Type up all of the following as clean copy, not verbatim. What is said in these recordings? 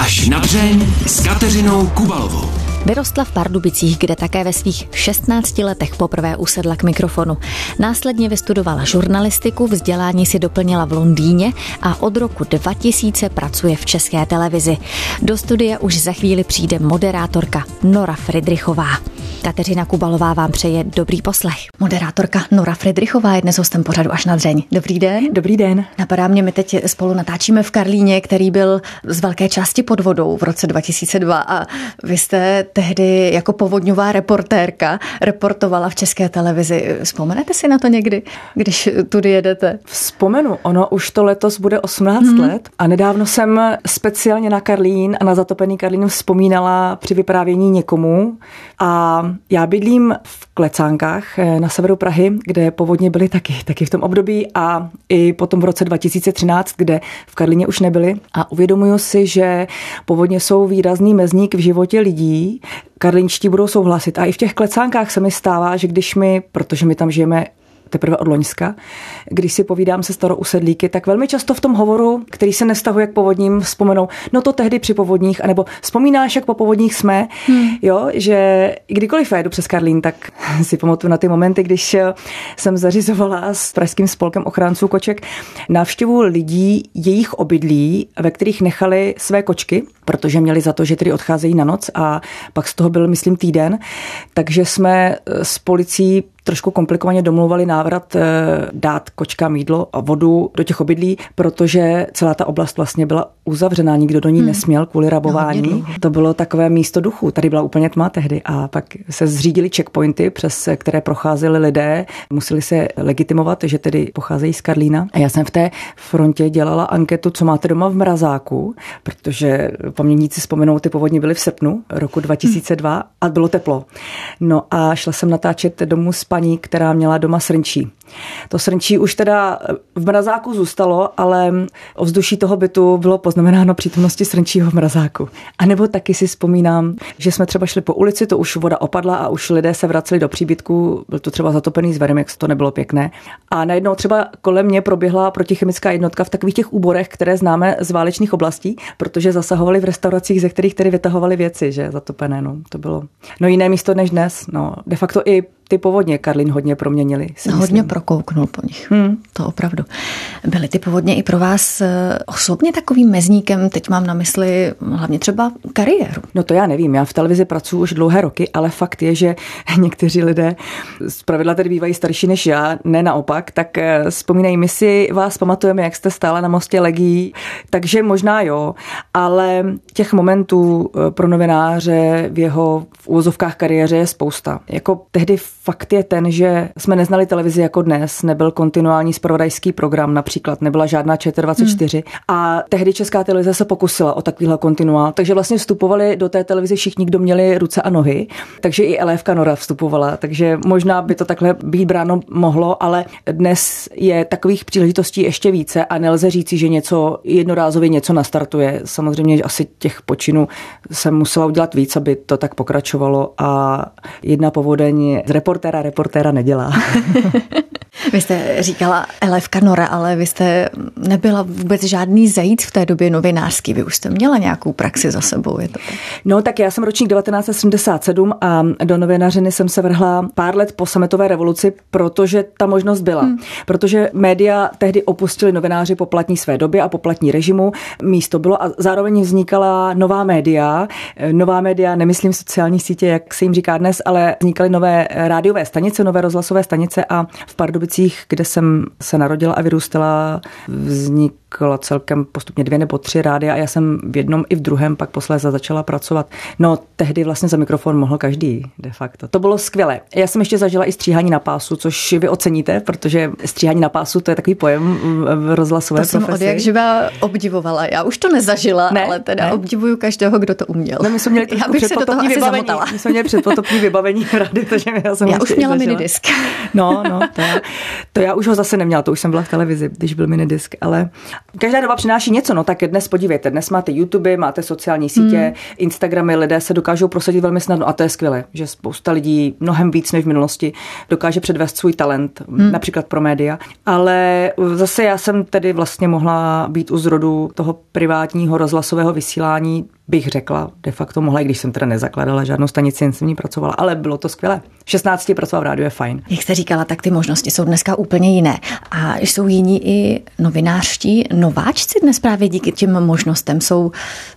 Až na dřeň s Kateřinou Kubalovou. Vyrostla v Pardubicích, kde také ve svých 16 letech poprvé usedla k mikrofonu. Následně vystudovala žurnalistiku, vzdělání si doplnila v Londýně a od roku 2000 pracuje v České televizi. Do studia už za chvíli přijde moderátorka Nora Fridrichová. Kateřina Kubalová vám přeje dobrý poslech. Moderátorka Nora Fridrichová je dnes hostem pořadu Až na dřeň. Dobrý den. Dobrý den. Napadá mě, my teď spolu natáčíme v Karlíně, který byl z velké části pod vodou v roce 2002 a vy jste tehdy jako povodňová reportérka reportovala v České televizi. Vzpomenete si na to někdy, když tudy jedete? Vzpomenu, ono už to letos bude 18 let a nedávno jsem speciálně na Karlín a na zatopený Karlín vzpomínala při vyprávění někomu a já bydlím v Klecánkách na severu Prahy, kde povodně byly taky v tom období a i potom v roce 2013, kde v Karlíně už nebyly a uvědomuju si, že povodně jsou výrazný mezník v životě lidí. Karlínští budou souhlasit. A i v těch Klecánkách se mi stává, že protože my tam žijeme teprve od loňska, když si povídám se starousedlíky, tak velmi často v tom hovoru, který se nevztahuje k povodním, vzpomenou, no to tehdy při povodních, anebo vzpomínáš, jak po povodních jsme, jo, že kdykoliv jedu přes Karlín, tak si pamatuju na ty momenty, když jsem zařizovala s Pražským spolkem ochránců koček návštěvu lidí, jejich obydlí, ve kterých nechali své kočky, protože měli za to, že tedy odcházejí na noc a pak z toho byl, myslím, týden, takže jsme s policií trošku komplikovaně domluvali návrat dát kočkám jídlo a vodu do těch obydlí, protože celá ta oblast vlastně byla uzavřená, nikdo do ní nesměl kvůli rabování. To bylo takové místo duchu. Tady byla úplně tma tehdy a pak se zřídily checkpointy, přes které procházeli lidé, museli se legitimovat, že tedy pocházejí z Karlína. A já jsem v té frontě dělala anketu, co máte doma v mrazáku, protože pamětníci vzpomenou, ty povodně byly v srpnu roku 2002 a bylo teplo. No a šla jsem natáčet domů s paní, která měla doma srnčí. To srnčí už teda v mrazáku zůstalo, ale ovzduší toho bytu bylo poznamenáno přítomnosti srnčího v mrazáku. A nebo taky si vzpomínám, že jsme třeba šli po ulici, to už voda opadla a už lidé se vraceli do příbytku, byl to třeba zatopený zverem, jak to nebylo pěkné. A najednou třeba kolem mě proběhla protichemická jednotka v takových těch úborech, které známe z válečných oblastí, protože zasahovali v restauracích, ze kterých tedy vytahovali věci, že zatopené, no, to bylo. No jiné místo než dnes, no, de facto i ty povodně Karlín hodně proměnili. Hodně prokouknul po nich. To opravdu. Byly ty povodně i pro vás osobně takovým mezníkem? Teď mám na mysli hlavně třeba kariéru. No to já nevím. Já v televizi pracuji už dlouhé roky, ale fakt je, že někteří lidé zpravidla tedy bývají starší než já, ne naopak, tak vzpomínají, my si vás pamatujeme, jak jste stála na mostě Legií, takže možná jo, ale těch momentů pro novináře v jeho v úvozovkách kariéře je spousta. Jako tehdy fakt je ten, že jsme neznali televizi jako dnes, nebyl kontinuální zpravodajský program například, nebyla žádná ČT24 a tehdy Česká televize se pokusila o takovýhle kontinuál, takže vlastně vstupovali do té televize všichni, kdo měli ruce a nohy, takže i Elévka Nora vstupovala, takže možná by to takhle být bráno mohlo, ale dnes je takových příležitostí ještě více a nelze říci, že něco jednorázově něco nastartuje. Samozřejmě asi těch počinů jsem musela udělat víc, aby to tak pokračovalo a jedna povodeň z reportéra nedělá. Vy jste říkala Elévka Nora, ale vy jste nebyla vůbec žádný zajíc v té době novinářský. Vy už jste měla nějakou praxi za sebou, je to tak? No tak já jsem ročník 1977 a do novinařiny jsem se vrhla pár let po sametové revoluci, protože ta možnost byla. Protože média tehdy opustili novináři po platní své době a po platní režimu. Místo bylo a zároveň vznikala nová média. Nová média, nemyslím sociální sítě, jak se jim říká dnes, ale vznikaly nové rádiové stanice, nové rozhlasové stanice a v Pardubicích, kde jsem se narodila a vyrůstala, vzniklo celkem postupně 2 nebo 3 rádia a já jsem v jednom i v druhém pak posléze začala pracovat. No tehdy vlastně za mikrofon mohl každý de facto. To bylo skvělé. Já jsem ještě zažila i stříhání na pásu, což vy oceníte, protože stříhání na pásu to je takový pojem v rozhlasové profesi. To jsem od jak živa obdivovala. Já už to nezažila, ale teda obdivuju každého, kdo to uměl. No, my jsme měli předpotopní vybavení. My jsme měli předpotopní vybavení v rádiu, takže já už měla minidisk. No, to To já už ho zase neměla, to už jsem byla v televizi, když byl minidisk, ale každá doba přináší něco, no tak dnes podívejte, dnes máte YouTube, máte sociální sítě, Instagramy, lidé se dokážou prosadit velmi snadno a to je skvělé, že spousta lidí mnohem víc než v minulosti dokáže předvést svůj talent, například pro média, ale zase já jsem tedy vlastně mohla být u zrodu toho privátního rozhlasového vysílání, bych řekla, de facto mohla, i když jsem teda nezakládala žádnou stanici, jen jsem ní pracovala, ale bylo to skvělé. V 16 pracovat v rádiu je fajn. Jak jste říkala, tak ty možnosti jsou dneska úplně jiné. A jsou jiní i novinářští nováčci dnes právě díky těm možnostem jsou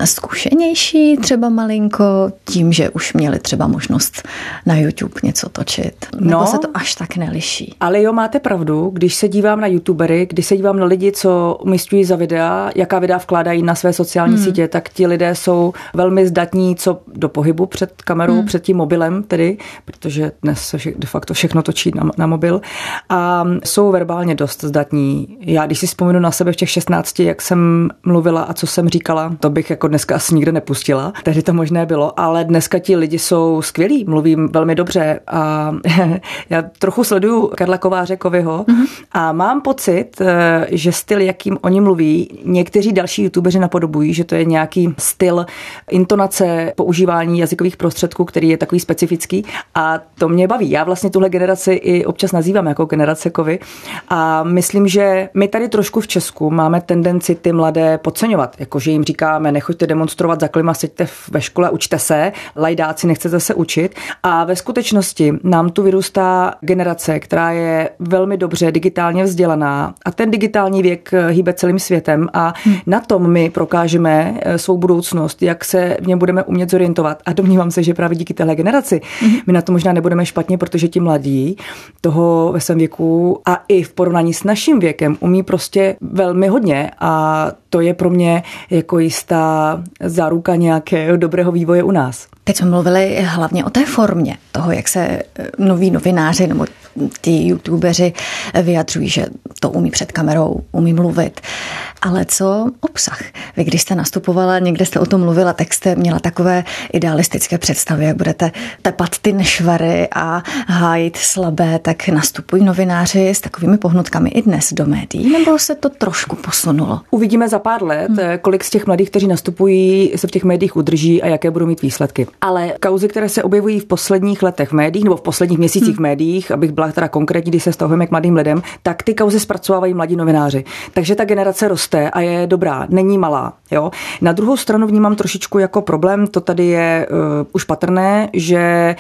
zkušenější třeba malinko tím, že už měli třeba možnost na YouTube něco točit. Nebo se to až tak neliší. Ale jo, máte pravdu, když se dívám na YouTubery, když se dívám na lidi, co umisťují za videa, jaká videa vkládají na své sociální sítě, tak ti lidé jsou velmi zdatní co do pohybu před kamerou, před tím mobilem tedy, protože dnes se de facto všechno točí na mobil a jsou verbálně dost zdatní. Já když si vzpomenu na sebe v těch 16, jak jsem mluvila a co jsem říkala, to bych jako dneska asi nikde nepustila, tehdy to možné bylo, ale dneska ti lidi jsou skvělí, mluvím velmi dobře a já trochu sleduju Karla Kováře-Kovyho a mám pocit, že styl, jakým oni mluví, někteří další youtubeři napodobují, že to je nějaký styl intonace, používání jazykových prostředků, který je takový specifický a to mě baví. Já vlastně tuhle generaci i občas nazývám jako generace Kovy a myslím, že my tady trošku v Česku máme tendenci ty mladé podceňovat, jakože jim říkáme, nechoďte demonstrovat za klima, seďte ve škole, učte se, lajdáci, nechcete se učit a ve skutečnosti nám tu vyrůstá generace, která je velmi dobře digitálně vzdělaná a ten digitální věk hýbe celým světem a na tom my prokážeme svou budoucnost, jak se v něm budeme umět zorientovat a domnívám se, že právě díky téhle generaci my na to možná nebudeme špatně, protože ti mladí toho ve svém věku a i v porovnání s naším věkem umí prostě velmi hodně a to je pro mě jako jistá záruka nějakého dobrého vývoje u nás. Teď jsme mluvili hlavně o té formě toho, jak se noví novináři nebo ty youtubeři vyjadřují, že to umí před kamerou, umí mluvit. Ale co obsah? Vy, když jste nastupovala, někde jste o tom mluvila, tak jste měla takové idealistické představy, jak budete tepat ty nešvary a hájit slabé, tak nastupují novináři s takovými pohnutkami i dnes do médií, nebo se to trošku posunulo? Uvidíme za pár let, kolik z těch mladých, kteří nastupují, se v těch médiích udrží a jaké budou mít výsledky. Ale kauzy, které se objevují v posledních letech v médiích nebo v posledních měsících v médiích, abych byla teda konkrétní, když se vztahujeme k mladým lidem, tak ty kauzy zpracovávají mladí novináři. Takže ta generace roste a je dobrá, není malá. Jo? Na druhou stranu vnímám trošičku jako problém, to tady je už patrné, že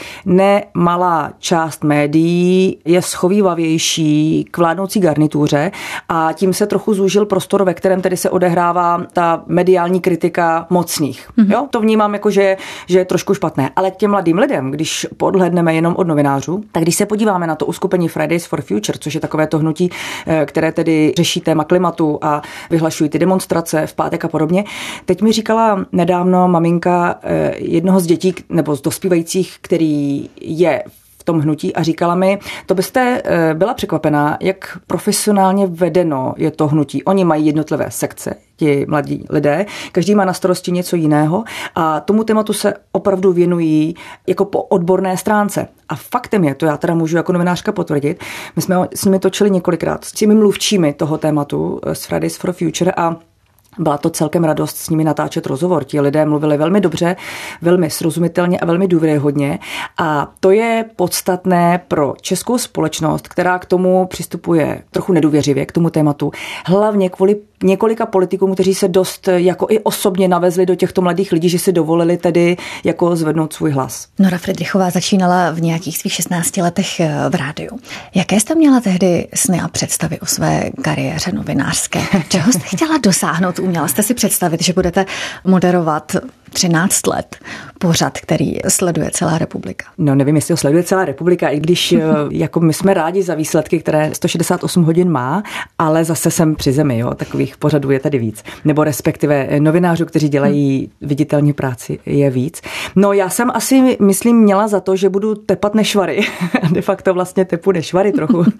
nemalá část médií je schovývavější k vládnoucí garnituře a tím se trochu zúžil prostor, ve kterém tedy se odehrává ta mediální kritika mocných. Jo? To vnímám jako, že je trošku špatné. Ale k těm mladým lidem, když podhlédneme jenom od novinářů, tak když se podíváme na to uskupení Fridays for Future, což je takové to hnutí, které tedy řeší téma klimatu a vyhlašují ty demonstrace v pátek a podobně. Teď mi říkala nedávno maminka jednoho z dětí nebo z dospívajících, který je v tom hnutí a říkala mi, to byste byla překvapená, jak profesionálně vedeno je to hnutí. Oni mají jednotlivé sekce, ti mladí lidé, každý má na starosti něco jiného a tomu tématu se opravdu věnují jako po odborné stránce. A faktem je, to já teda můžu jako novinářka potvrdit, my jsme s nimi točili několikrát, s těmi mluvčími toho tématu z Fridays for Future a byla to celkem radost s nimi natáčet rozhovor. Ti lidé mluvili velmi dobře, velmi srozumitelně a velmi důvěryhodně. A to je podstatné pro českou společnost, která k tomu přistupuje trochu nedůvěřivě, k tomu tématu. Hlavně kvůli několika politikům, kteří se dost jako i osobně navezli do těchto mladých lidí, že si dovolili tedy jako zvednout svůj hlas. Nora Fridrichová začínala v nějakých svých 16 letech v rádiu. Jaké jste měla tehdy sny a představy o své kariéře novinářské? Čeho jste chtěla dosáhnout? Uměla jste si představit, že budete moderovat 13 let pořad, který sleduje celá republika? No nevím, jestli ho sleduje celá republika, i když jako my jsme rádi za výsledky, které 168 hodin má, ale zase jsem při zemi, jo, takových pořadů je tady víc. Nebo respektive novinářů, kteří dělají viditelně práci, je víc. No já jsem asi, myslím, měla za to, že budu tepat nešvary. De facto vlastně tepu nešvary trochu.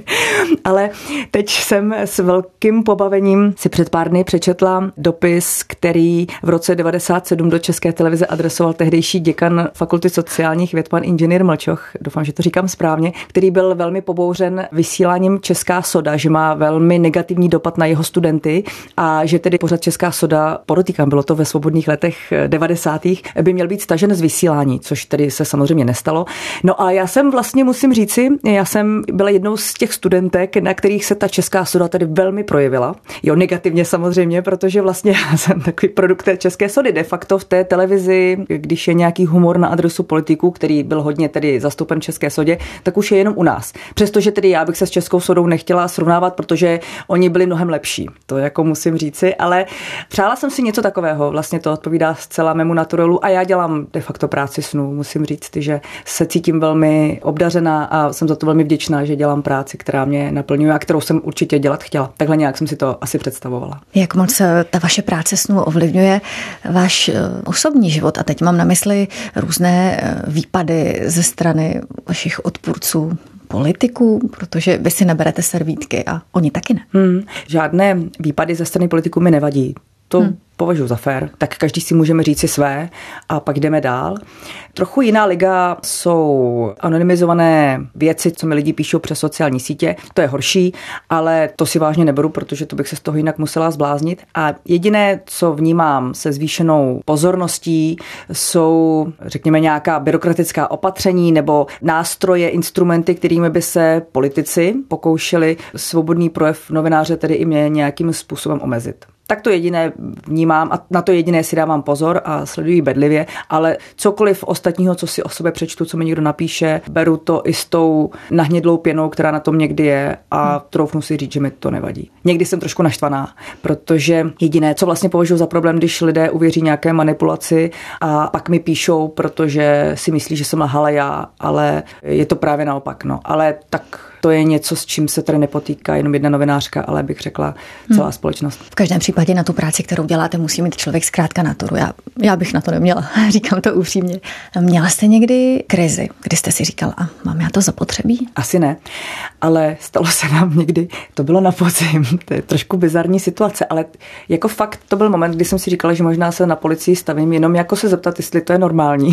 Ale teď jsem s velkým pobavením si před pár dny přečetla dopis, který v roce 1997 do České televize adresoval tehdejší děkan Fakulty sociálních věd, pan inženýr Mlčoch, doufám, že to říkám správně, který byl velmi pobouřen vysíláním Česká soda, že má velmi negativní dopad na jeho studenty a že tedy pořad Česká soda, podotýkám, bylo to ve svobodných letech 90. by měl být stažen z vysílání, což tedy se samozřejmě nestalo. No a já jsem vlastně, musím říci, já jsem byla jednou z těch studentek, na kterých se ta Česká soda tedy velmi projevila. Jo, negativně samozřejmě, protože vlastně já jsem takový produkt té České sody. De facto v té televizi, když je nějaký humor na adresu politiků, který byl hodně tedy zastoupen v České sodě, tak už je jenom u nás. Přestože tedy já bych se s Českou sodou nechtěla srovnávat, protože oni byli mnohem lepší. To jako musím říci, ale přála jsem si něco takového. Vlastně to odpovídá zcela mému naturelu a já dělám de facto práci snů. Musím říct, že se cítím velmi obdařená a jsem za to velmi vděčná, že dělám práci, která mě naplňuje a kterou jsem určitě dělat chtěla. Takhle nějak jsem si to asi představovala. Jak moc ta vaše práce snů ovlivňuje váš osobní život? A teď mám na mysli různé výpady ze strany vašich odpůrců, politiků, protože vy si neberete servítky a oni taky ne. Žádné výpady ze strany politiků mi nevadí. To považuji za fér. Tak každý si můžeme říct si své a pak jdeme dál. Trochu jiná liga jsou anonymizované věci, co mi lidi píšou přes sociální sítě. To je horší, ale to si vážně neberu, protože to bych se z toho jinak musela zbláznit. A jediné, co vnímám se zvýšenou pozorností, jsou, řekněme, nějaká byrokratická opatření nebo nástroje, instrumenty, kterými by se politici pokoušeli svobodný projev novináře, tedy i mě, nějakým způsobem omezit. Tak to jediné vnímám a na to jediné si dávám pozor a sleduji bedlivě, ale cokoliv ostatního, co si o sobě přečtu, co mi někdo napíše, beru to i s tou nahnědlou pěnou, která na tom někdy je a troufnu si říct, že mi to nevadí. Někdy jsem trošku naštvaná, protože jediné, co vlastně považuji za problém, když lidé uvěří nějaké manipulaci a pak mi píšou, protože si myslí, že jsem lhala já, ale je to právě naopak. No. Ale tak to je něco, s čím se tady nepotýká jenom jedna novinářka, ale bych řekla celá společnost. V každém případě na tu práci, kterou děláte, musí mít člověk zkrátka naturu. Já bych na to neměla, říkám to upřímně. Měla jste někdy krizi, kdy jste si říkal, a mám já to zapotřebí? Asi ne, ale stalo se nám někdy, to bylo na podzim, to je trošku bizarní situace, ale jako fakt to byl moment, kdy jsem si říkala, že možná se na policii stavím, jenom jako se zeptat, jestli to je normální.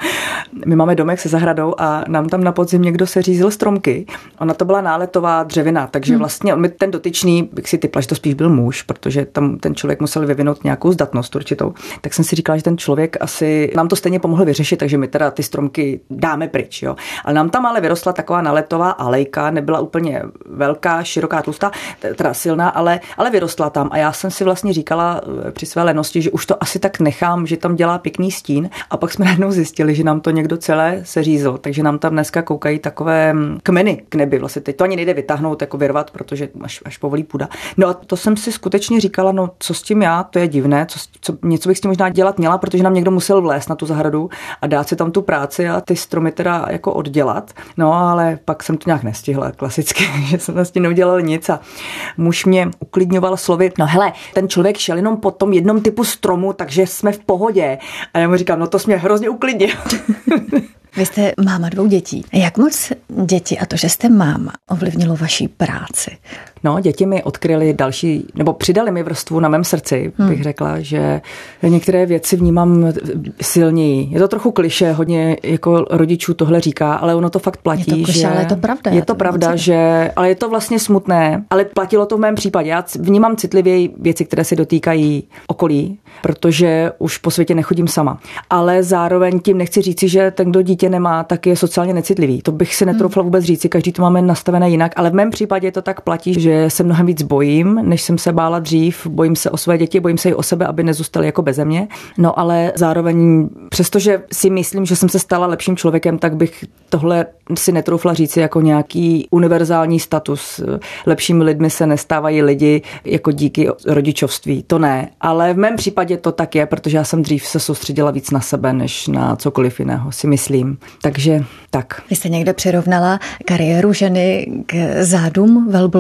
My máme domek se zahradou a nám tam na podzim někdo seřízl stromky. Ona to byla náletová dřevina, takže vlastně ten dotyčný, bych si typla, že to spíš byl muž, protože tam ten člověk musel vyvinout nějakou zdatnost určitou. Tak jsem si říkala, že ten člověk asi nám to stejně pomohl vyřešit, takže my teda ty stromky dáme pryč, jo. Ale nám tam ale vyrostla taková náletová alejka, nebyla úplně velká, široká, tlustá, teda silná, ale vyrostla tam a já jsem si vlastně říkala při své lenosti, že už to asi tak nechám, že tam dělá pěkný stín a pak jsme najednou zjistili, že nám to někdo celé seřízl, takže nám tam dneska koukají takové kmeny k nebi. Vlastně teď to ani nejde vytáhnout, jako vyrvat, protože až povolí půda. No a to jsem si skutečně říkala, no co s tím já, to je divné, něco bych s tím možná dělat měla, protože nám někdo musel vlézt na tu zahradu a dát si tam tu práci a ty stromy teda jako oddělat. No ale pak jsem to nějak nestihla klasicky, že jsem vlastně neudělala nic a muž mě uklidňoval slovy, no hele, ten člověk šel jenom po tom jednom typu stromu, takže jsme v pohodě. A já mu říkám, no to jsi mě hrozně uklidnil. Vy jste máma 2 dětí. Jak moc děti a to, že jste máma, ovlivnilo vaší práci? No, děti mi odkryly další, nebo přidali mi vrstvu na mém srdci, bych řekla, že některé věci vnímám silněji. Je to trochu klišé, hodně jako rodičů tohle říká, ale ono to fakt platí. Je to klišé, ale je to pravda. Je to pravda, ale je to vlastně smutné, ale platilo to v mém případě. Já vnímám citlivěji věci, které se dotýkají okolí, protože už po světě nechodím sama. Ale zároveň tím nechci říci, že ten, kdo dítě nemá, tak je sociálně necitlivý. To bych si netroufla vůbec říci, každý to máme nastavené jinak, ale v mém případě to tak platí, že se mnohem víc bojím, než jsem se bála dřív. Bojím se o své děti, bojím se i o sebe, aby nezůstaly jako beze mě. No ale zároveň, přestože si myslím, že jsem se stala lepším člověkem, tak bych tohle si netroufla říci jako nějaký univerzální status. Lepšími lidmi se nestávají lidi jako díky rodičovství. To ne. Ale v mém případě to tak je, protože já jsem dřív se soustředila víc na sebe, než na cokoliv jiného, si myslím. Takže tak. Vy jste někde přirovnala kariéru ženy k zádům velblouda,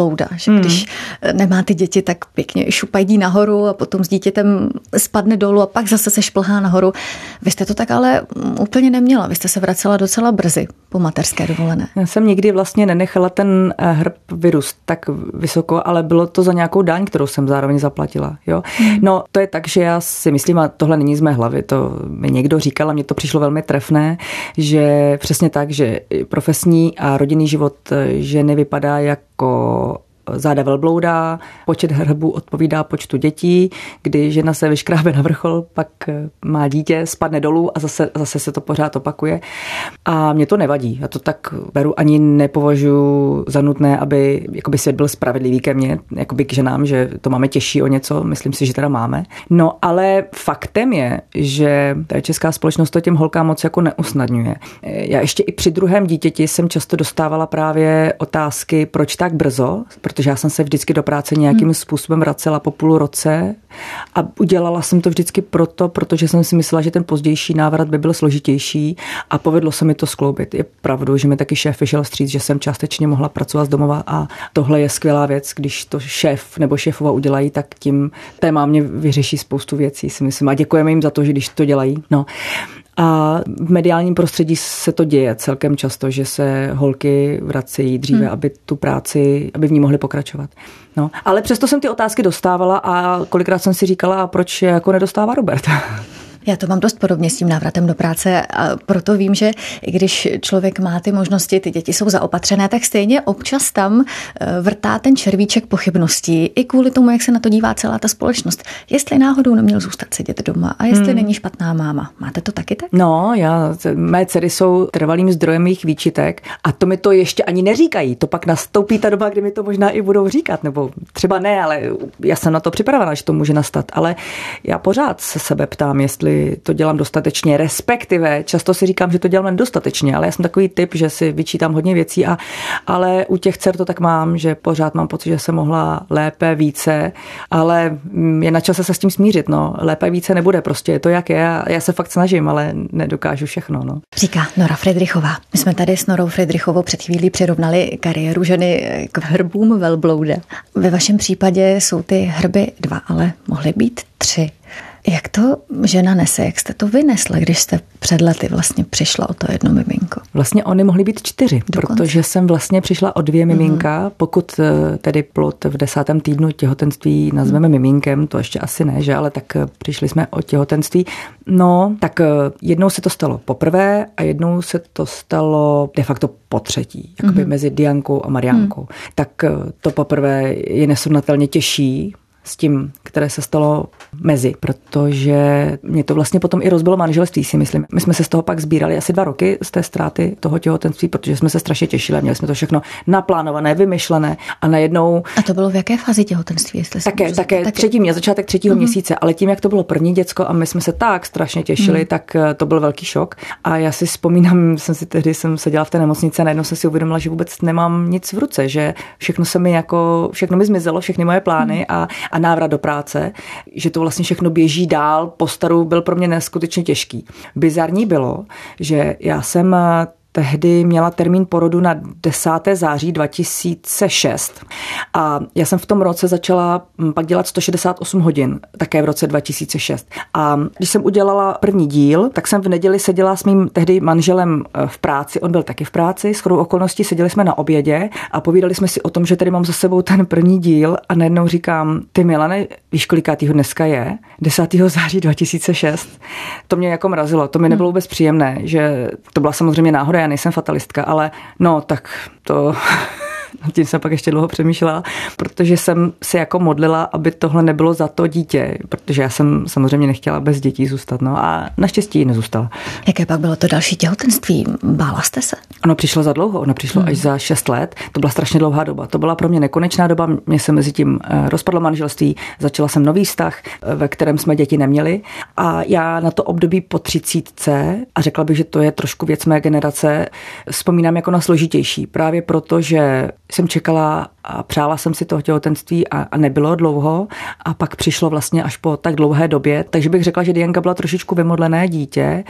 že když nemá ty děti, tak pěkně šupají nahoru a potom s dítětem spadne dolů a pak zase se šplhá nahoru. Vy jste to tak ale úplně neměla. Vy jste se vracela docela brzy po mateřské dovolené. Já jsem nikdy vlastně nenechala ten hrb vyrůst tak vysoko, ale bylo to za nějakou daň, kterou jsem zároveň zaplatila. Jo? No to je tak, že já si myslím, a tohle není z mé hlavy, to mi někdo říkal a mně to přišlo velmi trefné, že přesně tak, že profesní a rodinný život ženy vypadá jako záda velblouda, počet hrbů odpovídá počtu dětí, kdy žena se vyškrábe na vrchol, pak má dítě, spadne dolů a zase se to pořád opakuje. A mě to nevadí. Já to tak beru, ani nepovažuji za nutné, aby jakoby svět byl spravedlivý ke mně, jakoby k ženám, že to máme těžší o něco, myslím si, že teda máme. No ale faktem je, že ta česká společnost to těm holkám moc jako neusnadňuje. Já ještě i při druhém dítěti jsem často dostávala právě otázky, proč tak brzo, protože já jsem se vždycky do práce nějakým způsobem vracela po půl roce a udělala jsem to vždycky protože jsem si myslela, že ten pozdější návrat by byl složitější a povedlo se mi to skloubit. Je pravdou, že mi taky šéf vyšel vstříc, že jsem částečně mohla pracovat z domova a tohle je skvělá věc, když to šéf nebo šéfova udělají, tak tím téma mě vyřeší spoustu věcí, si myslím. A děkujeme jim za to, že když to dělají. No. A v mediálním prostředí se to děje celkem často, že se holky vracejí dříve, aby tu práci, aby v ní mohly pokračovat. No, ale přesto jsem ty otázky dostávala a kolikrát jsem si říkala, a proč je jako nedostává Robert? Já to mám dost podobně s tím návratem do práce a proto vím, že i když člověk má ty možnosti, ty děti jsou zaopatřené, tak stejně občas tam vrtá ten červíček pochybností i kvůli tomu, jak se na to dívá celá ta společnost. Jestli náhodou neměl zůstat sedět doma a jestli není špatná máma. Máte to taky tak? No, mé dcery jsou trvalým zdrojem mých výčitek a to mi to ještě ani neříkají. To pak nastoupí ta doba, kdy mi to možná i budou říkat, nebo třeba ne, ale já jsem na to připravená, že to může nastat, ale já pořád se sebe ptám, jestli to dělám dostatečně, respektive často si říkám, že to dělám nedostatečně, ale já jsem takový typ, že si vyčítám hodně věcí, ale u těch dcer to tak mám, že pořád mám pocit, že jsem mohla lépe, více, ale je na čase se s tím smířit, no. Lépe, více nebude, prostě je to jak je a já se fakt snažím, ale nedokážu všechno, no. Říká Nora Fridrichová. My jsme tady s Norou Fridrichovou před chvílí přirovnali kariéru ženy k hrbům velblouda. Ve vašem případě jsou ty hrby 2, ale mohly být 3. Jak to žena nese? Jak jste to vynesla, když jste před lety vlastně přišla o to jedno miminko? Vlastně ony mohly být 4, protože jsem vlastně přišla o 2 miminka. Pokud tedy plod v 10. týdnu těhotenství nazveme miminkem, to ještě asi ne, že? Ale tak přišli jsme o těhotenství. No, tak jednou se to stalo poprvé a jednou se to stalo de facto po třetí, jakoby mezi Diankou a Mariánkou. Tak to poprvé je nesrovnatelně těžší s tím, které se stalo mezi, protože mě to vlastně potom i rozbilo manželství, si myslím. My jsme se z toho pak sbírali asi 2 roky z té ztráty toho těhotenství, protože jsme se strašně těšili, měli jsme to všechno naplánované, vymyšlené a najednou... A to bylo v jaké fázi těhotenství? Také začátek 3. měsíce, ale tím, jak to bylo první děcko a my jsme se tak strašně těšili, tak to byl velký šok. A já si vzpomínám, tehdy jsem seděla v té nemocnici a najednou jsem si uvědomila, že vůbec nemám nic v ruce, že všechno mi zmizelo, všechny moje plány a návrat do práce, že to vlastně všechno běží dál, po staru byl pro mě neskutečně těžký. Bizarní bylo, že já jsem tehdy měla termín porodu na 10. září 2006 a já jsem v tom roce začala pak dělat 168 hodin, také v roce 2006. A když jsem udělala první díl, tak jsem v neděli seděla s mým tehdy manželem v práci, on byl taky v práci, shodou okolností seděli jsme na obědě a povídali jsme si o tom, že tady mám za sebou ten první díl a najednou říkám, ty Milane, víš, kolikátýho dneska je? 10. září 2006. To mě jako mrazilo, to mi nebylo vůbec příjemné, že to byla samozřejmě náhoda, já nejsem fatalistka, ale no tak to... Tím jsem pak ještě dlouho přemýšlela, protože jsem se jako modlila, aby tohle nebylo za to dítě, protože já jsem samozřejmě nechtěla bez dětí zůstat, no a naštěstí nezůstala. Jaké pak bylo to další těhotenství? Bála jste se? Ono přišlo za dlouho, ono přišlo až za 6 let, to byla strašně dlouhá doba, to byla pro mě nekonečná doba, mě se mezi tím rozpadlo manželství, začala jsem nový vztah, ve kterém jsme děti neměli a já na to období po 30 a řekla bych, že to je trošku věc mé generace, vzpomínám jako na složitější, právě proto, že jsem čekala a přála jsem si toho těhotenství a nebylo dlouho a pak přišlo vlastně až po tak dlouhé době, takže bych řekla, že Dianka byla trošičku vymodlené dítě,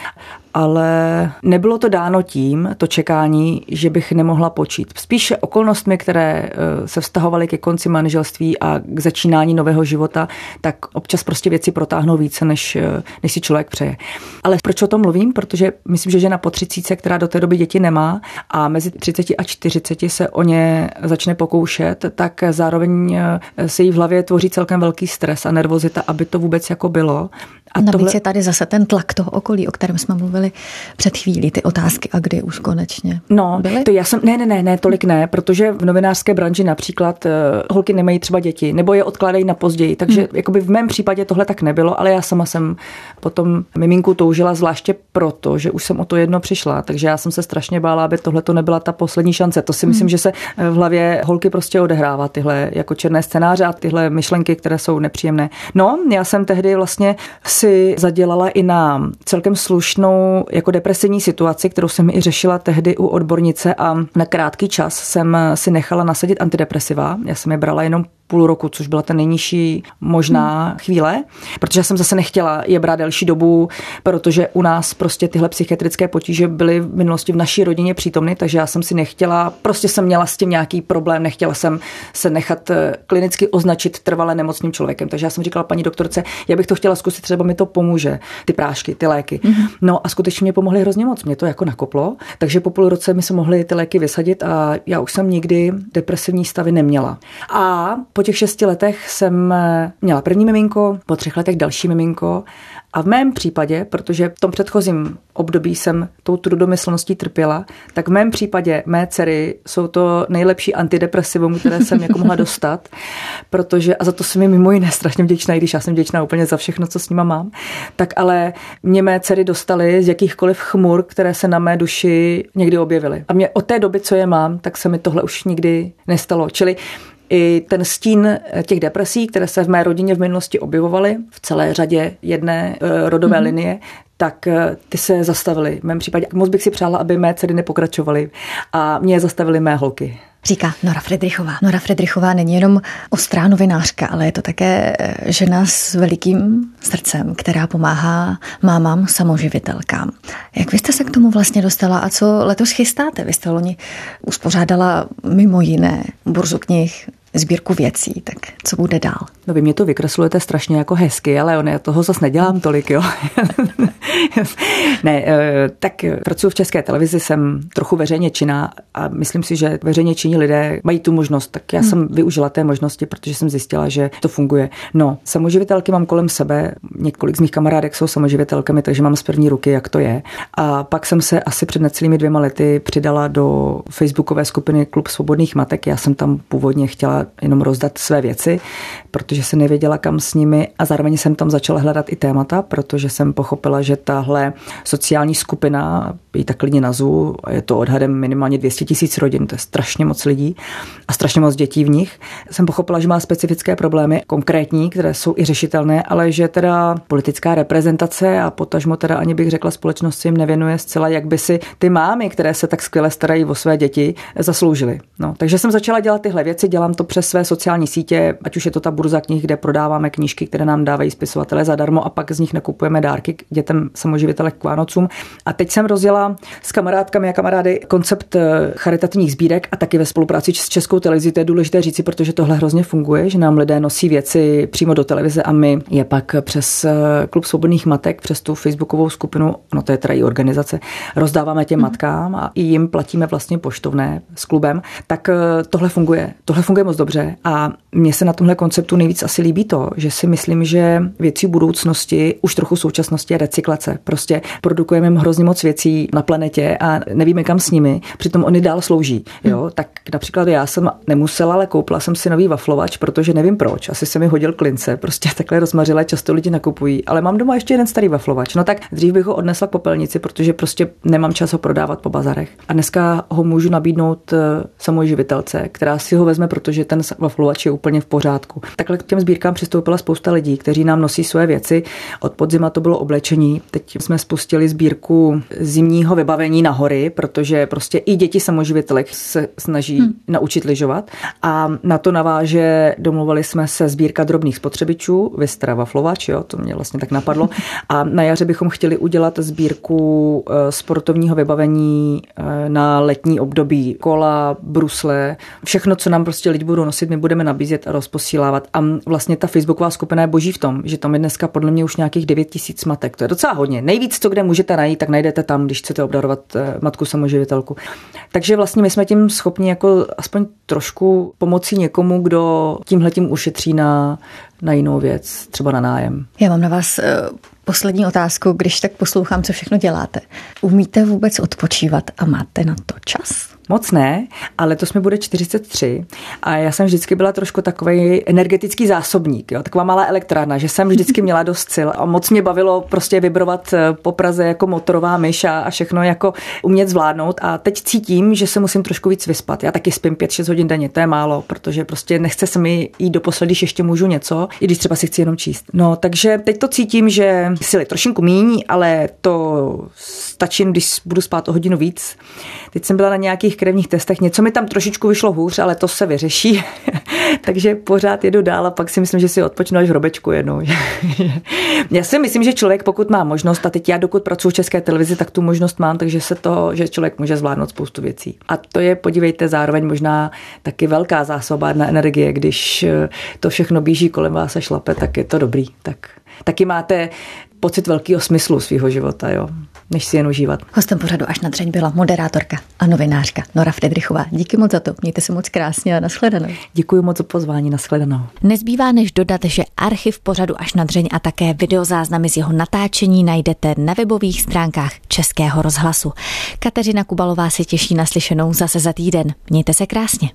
ale nebylo to dáno tím, to čekání, že bych nemohla počít. Spíše okolnostmi, které se vztahovaly ke konci manželství a k začínání nového života, tak občas prostě věci protáhnou více, než si člověk přeje. Ale proč o tom mluvím? Protože myslím, že žena po 30, která do té doby děti nemá a mezi 30 a 40 se o ně začne pokoušet, tak zároveň se jí v hlavě tvoří celkem velký stres a nervozita, aby to vůbec jako bylo. A navíc je tady zase ten tlak toho okolí, o kterém jsme mluvili před chvílí, ty otázky a kdy už konečně byly? To já jsem, ne, tolik ne, protože v novinářské branži například holky nemají třeba děti, nebo je odkládají na později, takže jakoby v mém případě tohle tak nebylo, ale já sama jsem potom miminku toužila zvláště proto, že už jsem o to jedno přišla, takže já jsem se strašně bála, aby tohle to nebyla ta poslední šance. To si myslím, že se v hlavě holky prostě odehrává tyhle jako černé scénáře a tyhle myšlenky, které jsou nepříjemné. No, já jsem tehdy vlastně si zadělala i na celkem slušnou jako depresivní situaci, kterou jsem i řešila tehdy u odbornice a na krátký čas jsem si nechala nasadit antidepresiva. Já jsem je brala jenom půl roku, což byla ta nejnižší možná chvíle, protože jsem zase nechtěla je brát delší dobu, protože u nás prostě tyhle psychiatrické potíže byly v minulosti v naší rodině přítomny, takže já jsem si nechtěla, prostě jsem měla s tím nějaký problém, nechtěla jsem se nechat klinicky označit trvale nemocným člověkem, takže já jsem říkala paní doktorce, já bych to chtěla zkusit, třeba mi to pomůže, ty prášky, ty léky. No a skutečně mě pomohly hrozně moc, mě to jako nakoplo, takže po půl roce mi se mohly ty léky vysadit a já už jsem nikdy depresivní stavy neměla. A po těch 6 letech jsem měla první miminko, po 3 letech další miminko a v mém případě, protože v tom předchozím období jsem tou trudomyslností trpěla, tak v mém případě mé dcery jsou to nejlepší antidepresivum, které jsem jako mohla dostat, protože, a za to jsem mi mimo jiné strašně vděčná, i když já jsem vděčná úplně za všechno, co s nima mám, tak ale mě mé dcery dostaly z jakýchkoliv chmur, které se na mé duši někdy objevily. A mě od té doby, co je mám, tak se mi tohle už nikdy nestalo. Čili i ten stín těch depresí, které se v mé rodině v minulosti objevovaly, v celé řadě jedné rodové linie, tak ty se zastavily. V mém případě moc bych si přála, aby mé dcery nepokračovaly a mě zastavily mé holky. Říká Nora Fridrichová. Nora Fridrichová není jenom ostrá novinářka, ale je to také žena s velikým srdcem, která pomáhá mámám samoživitelkám. Jak vy jste se k tomu vlastně dostala a co letos chystáte? Vy jste loni uspořádala mimo jiné burzu knih, sbírku věcí, tak co bude dál? No vy mě to vykreslujete strašně jako hezky, ale já toho zase nedělám tolik, jo. Ne, tak pracuji v České televizi, jsem trochu veřejně činná a myslím si, že veřejně činní lidé mají tu možnost, tak já jsem využila té možnosti, protože jsem zjistila, že to funguje. No, samoživitelky mám kolem sebe, několik z mých kamarádek jsou samoživitelkami, takže mám z první ruky, jak to je. A pak jsem se asi před necelými 2 lety přidala do facebookové skupiny Klub svobodných matek. Já jsem tam původně chtěla jenom rozdat své věci, protože jsem nevěděla, kam s nimi a zároveň jsem tam začala hledat i témata, protože jsem pochopila, že tahle sociální skupina, ji tak klidně nazvu, je to odhadem minimálně 200 000 rodin, to je strašně moc lidí a strašně moc dětí v nich. Jsem pochopila, že má specifické problémy, konkrétní, které jsou i řešitelné, ale že teda politická reprezentace a potažmo teda ani bych řekla společnost si jim nevěnuje zcela, jak by si ty mámy, které se tak skvěle starají o své děti, zasloužily. No, takže jsem začala dělat tyhle věci, dělám to přes své sociální sítě, ať už je to ta burza knih, kde prodáváme knížky, které nám dávají spisovatelé zadarmo a pak z nich nakupujeme dárky k dětem samoživitelek k Vánocům. A teď jsem rozjela s kamarádkami a kamarády koncept charitativních sbírek a taky ve spolupráci s Českou televizí. To je důležité říci, protože tohle hrozně funguje, že nám lidé nosí věci přímo do televize a my je pak přes Klub svobodných matek, přes tu facebookovou skupinu, no to je teda i organizace, rozdáváme těm matkám a i jim platíme vlastně poštovné s klubem. Tak tohle funguje moc dobře a mně se na tomhle konceptu nejvíc asi líbí to, že si myslím, že věcí budoucnosti, už trochu současnosti je recyklace. Prostě produkujeme hrozně moc věcí na planetě a nevíme kam s nimi, přitom oni dál slouží. Jo? Tak například já jsem nemusela, ale koupila jsem si nový waflovač, protože nevím proč, asi se mi hodil klince, prostě takhle rozmařilé často lidi nakupují, ale mám doma ještě jeden starý waflovač. No tak dřív bych ho odnesla k popelnici, protože prostě nemám čas ho prodávat po bazarech. A dneska ho můžu nabídnout samoživitelce, která si ho vezme, protože ten waflovač je úplně v pořádku. Takhle k těm sbírkám přistoupila spousta lidí, kteří nám nosí své věci. Od podzima to bylo oblečení. Teď jsme spustili sbírku zimního vybavení na hory, protože prostě i děti samoživitelek se snaží naučit lyžovat. A na to naváže, domluvili jsme se sbírka drobných spotřebičů, Vystra waflovač, jo, to mě vlastně tak napadlo. A na jaře bychom chtěli udělat sbírku sportovního vybavení na letní období, kola, brusle, všechno, co nám prostě lidi budou nosit, my budeme nabízet a rozposílávat. A vlastně ta facebooková skupina je boží v tom, že tam je dneska podle mě už nějakých 9 000 matek. To je docela hodně. Nejvíc, co kde můžete najít, tak najdete tam, když chcete obdarovat matku samoživitelku. Takže vlastně my jsme tím schopni jako aspoň trošku pomoci někomu, kdo tímhletím ušetří na jinou věc, třeba na nájem. Já mám na vás poslední otázku, když tak poslouchám, co všechno děláte. Umíte vůbec odpočívat a máte na to čas? Moc ne, ale letos mi bude 43 a já jsem vždycky byla trošku takovej energetický zásobník, jo? Taková malá elektrárna, že jsem vždycky měla dost sil a moc mě bavilo prostě vybrovat po Praze jako motorová myš a všechno jako umět zvládnout a teď cítím, že se musím trošku víc vyspat. Já taky spím 5-6 hodin denně, to je málo, protože prostě nechce se mi jít do posledí, když ještě můžu něco, i když třeba si chci jenom číst. No, takže teď to cítím, že síly trošinku míň, ale to stačí, když budu spát o hodinu víc. Teď jsem byla na nějakých krevních testech, něco mi tam trošičku vyšlo hůř, ale to se vyřeší. Takže pořád jedu dál a pak si myslím, že si odpočnu až v hrobečku jednou. Já si myslím, že člověk, pokud má možnost, a teď já dokud pracuji v České televizi, tak tu možnost mám, takže že člověk může zvládnout spoustu věcí. A to je, podívejte, zároveň možná taky velká zásobárna energie, když to všechno běží kolem vás a šlape, tak je to dobrý. Taky máte pocit velkého smyslu svého života, jo, než si jen užívat. Hostem pořadu Až na dřeň byla moderátorka a novinářka Nora Fridrichová. Díky moc za to. Mějte se moc krásně a nashledanou. Děkuji moc za pozvání, nashledanou. Nezbývá než dodat, že archiv pořadu Až na dřeň a také videozáznamy z jeho natáčení najdete na webových stránkách Českého rozhlasu. Kateřina Kubalová se těší na slyšenou zase za týden. Mějte se krásně.